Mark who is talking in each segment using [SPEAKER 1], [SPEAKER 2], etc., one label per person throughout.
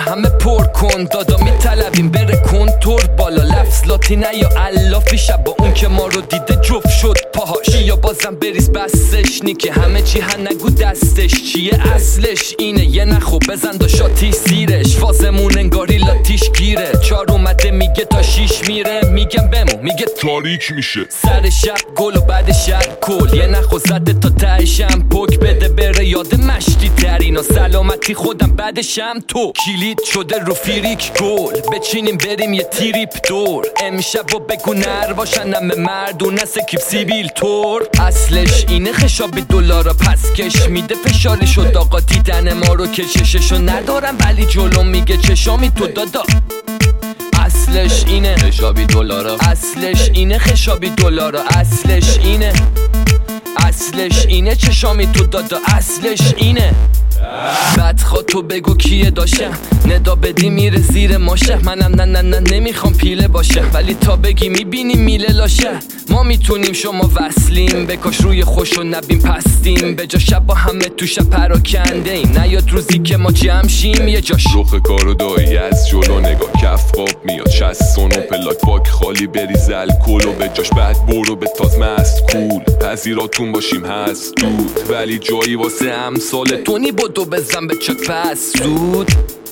[SPEAKER 1] همه پر کن دادا میطلبیم بره کنتور بالا لفظ لاتینه یا علافی شب با اون که ما رو دیده جفت شد پاهاش یا بازم بریز بستش نیکه همه چی نگو دستش چیه اصلش اینه یه نخو بزن دا شاتی زیرش فازمون انگاری لاتیش گیره 4 اومده میگه تا 6 میره میگم بمون میگه
[SPEAKER 2] تاریک میشه
[SPEAKER 1] سر شب گل و بعد شب کل یه نخو زده تا تهشم پک بده بره یاد مشتی ترینا سلامتی خودم بعدشم تو کلید شده رو فیریک گل بچینیم بریم یه تریپ دور امشب و بگو نر باشن همه مردونه سکیب سیبیل تور اصلش اینه خشابی دلارا پس کش میده فشاری شد آقا دیدن ما رو که چششو ندارم ولی جلو میگه چشامی تو دادا اصلش اینه خشابی دلارا اصلش اینه خشابی دلارا اصلش اینه اصلش اینه چشامی تو دادا اصلش اینه بدخوا تو بگو کیه داشتم ندا بدی میره زیر ماشه منم نه نمیخوام پیله باشه ولی تا بگی میبینی میله لاشه ما میتونیم شما وصلیم بکاش روی خوشو نبیم پستیم به جا شب با همه تو شب پراکنده ایم نیاد روزی که ما جمع شیم یه جاش
[SPEAKER 2] رخ کارو دایی از جلو نگاه کف قاب میاد 60 و پلاک باک خالی بریز الکل و به جاش بعد برو به تاز مست کول پذیراتون باشیم هست دود ولی جایی واسه امثال
[SPEAKER 1] تونی بدو بزن به چک پس زود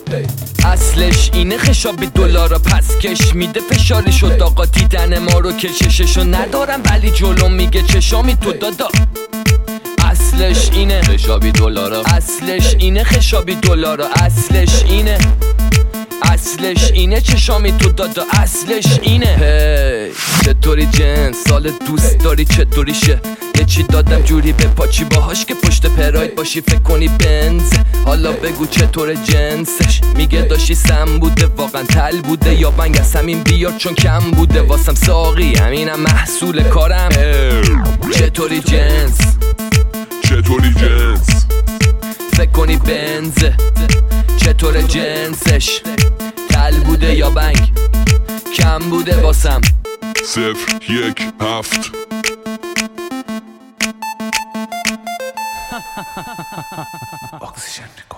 [SPEAKER 1] اصلش اینه خشابی دلارا پس کش میده فشاری شد آقا دیدن ما رو که چششو ندارم ولی جلو میگه چشامی تو دادا اصلش اینه خشابی دلارا اصلش اینه خشابی دلارا اصلش اینه اصلش اینه چشامی تو دادا اصلش اینه هی چطوری جنس سال دوست داری چطوریشه یه چی دادم جوری به پاچی باهاش که پشت پراید باشی فکر کنی بنز حالا بگو چطور جنسش میگه داشتی سم بوده واقعا تل بوده یا بنگ از همین بیار چون کم بوده واسم ساقی همینم محصول کارم چطوری جنس
[SPEAKER 2] چطوری جنس
[SPEAKER 1] فکر کنی بنز چطور جنسش تل بوده یا بنگ کم بوده واسم
[SPEAKER 2] 017
[SPEAKER 3] Oxygen.